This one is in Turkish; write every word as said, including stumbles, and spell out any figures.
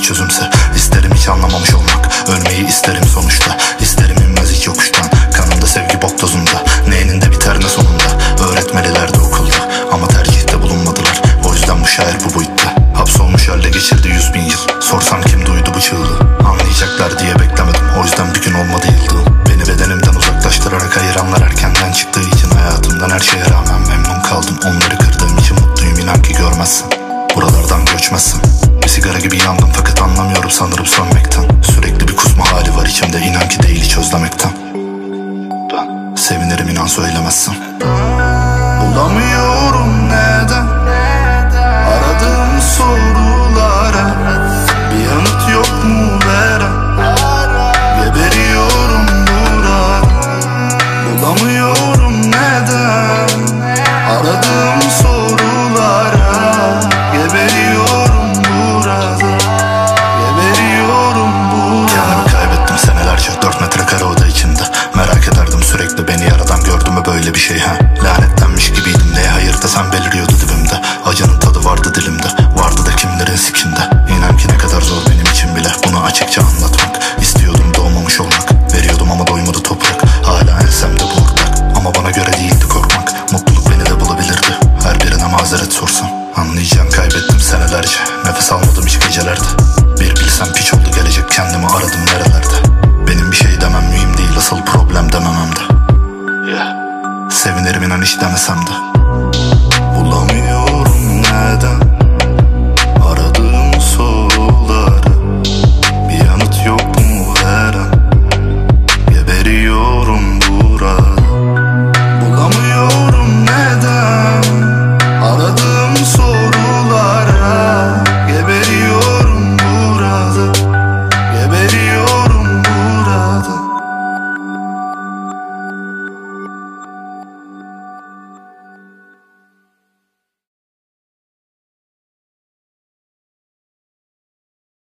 çözümse. İsterim hiç anlamamış olmak, ölmeyi isterim sonuçta. İsterim inmez hiç yokuştan, kanımda sevgi bok dozunda. Ne eninde biter ne sonunda, öğretmeliler de okulda. Ama tercihte bulunmadılar, o yüzden bu şair bu boyutta. Hapsolmuş halde geçirdi yüz bin yıl, sorsam kim duydu bu çığlığı. Anlayacaklar diye beklemedim, o yüzden bir gün olmadı yıldığım. Beni bedenimden uzaklaştırarak ayıranlar erkenden çıktığı için hayatımdan her şeye rağmen memnun kaldım. Onları kırdığım için mutluyum, inan ki görmezsin. Buralardan göçmezsin. Bir sigara gibi yandım fakat anlamıyorum sanırım sönmekten. Sürekli bir kusma hali var içimde, inan ki değil hiç özlemekten. Ben sevinirim inan söylemezsin. Bulamıyorum neden